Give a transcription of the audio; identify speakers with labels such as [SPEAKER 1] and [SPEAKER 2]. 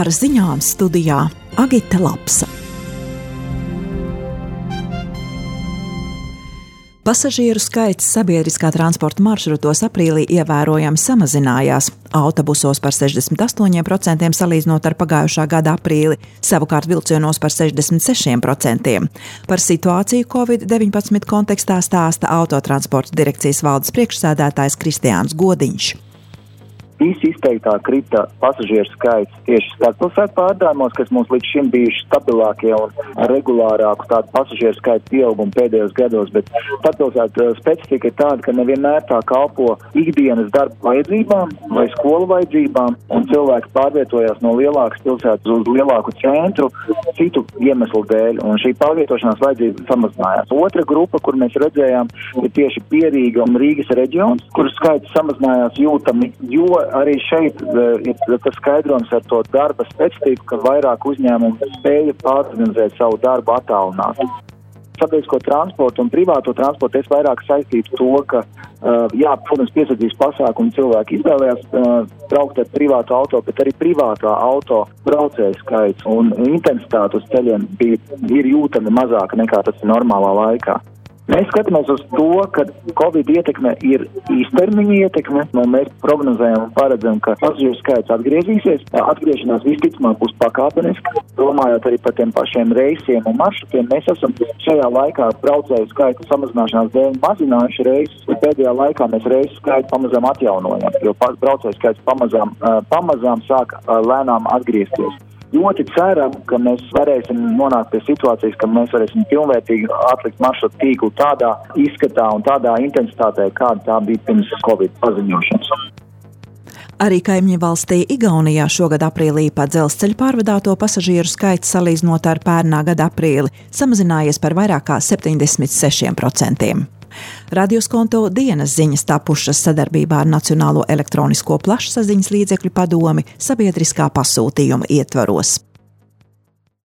[SPEAKER 1] Ar ziņām studijā Agita Lapsa. Pasažieru skaits sabiedriskā transporta maršrutos aprīlī ievērojami samazinājās. Autobusos par 68% salīdzinot ar pagājušā gada aprīli, savukārt vilcienos par 66%. Par situāciju Covid-19 kontekstā stāsta Autotransporta direkcijas valdes priekšsēdētājs Kristiāns Godiņš.
[SPEAKER 2] Izteiktāk krita pasažieru skaits tieši starppilsētu pārvadājumos, kas mums līdz šim bijuši stabilākie un regulārāku tādu pasažieru skaitu pieaugumu pēdējos gados, bet starppilsētu specifika ir tāda, ka nevienmēr tā kalpo ikdienas darba vajadzībām vai skolu vajadzībām, un cilvēki pārvietojās no lielākas pilsētas uz lielāku centru citu iemeslu dēļ, un šī pārvietošanās vajadzība samazinājās. Otra grupa, kur mēs redzējām, ir tieši Pierīga un Rīgas reģions, kur skaits samazinājās jūtami, jo arī šeit ir tas skaidrojums ar to darba specifiku, ka vairāk uzņēmumu spēja pārorganizēt savu darbu attālināti. Sabiedrisko transportu un privāto transportu es vairāk saistītu to, ka, protams, piesardzības pasākumu cilvēki izvēlējās braukt ar privātu auto, bet arī privātā auto braucēju skaits un intensitāte uz ceļiem ir jūtami mazāka nekā tas ir normālā laikā. Mēs skatāmies uz to, ka Covid ietekme ir īstermiņa ietekme, un mēs prognozējam un paredzam, ka pasažieru skaits atgriezīsies. Atgriešanās visticamāk būs pakāpeniski. Domājot arī par tiem pašiem reisiem un maršrutiem, mēs esam šajā laikā braucēju skaitu samazināšanās dēļ mazinājuši reisus, bet pēdējā laikā mēs reisu skaitu pamazām atjaunojam, jo braucēju skaits pamazām sāk lēnām atgriezties. Ļoti ceram, ka mēs varēsim nonākt pie situācijas, ka mēs varēsim pilnvērtīgi atlikt maršrutu tīklu tādā izskatā un tādā intensitātē, kāda tā bija pirms Covid paziņošanas.
[SPEAKER 1] Arī kaimiņu valstī Igaunijā šogad aprīlī pa dzelzceļa pārvadāto pasažieru skaits salīdzinot ar pērnā gada aprīli samazinājies par vairāk kā 76%. Radioskonto dienas ziņas tapušas sadarbībā ar Nacionālo elektronisko plašsaziņas līdzekļu padomi sabiedriskā pasūtījuma ietvaros.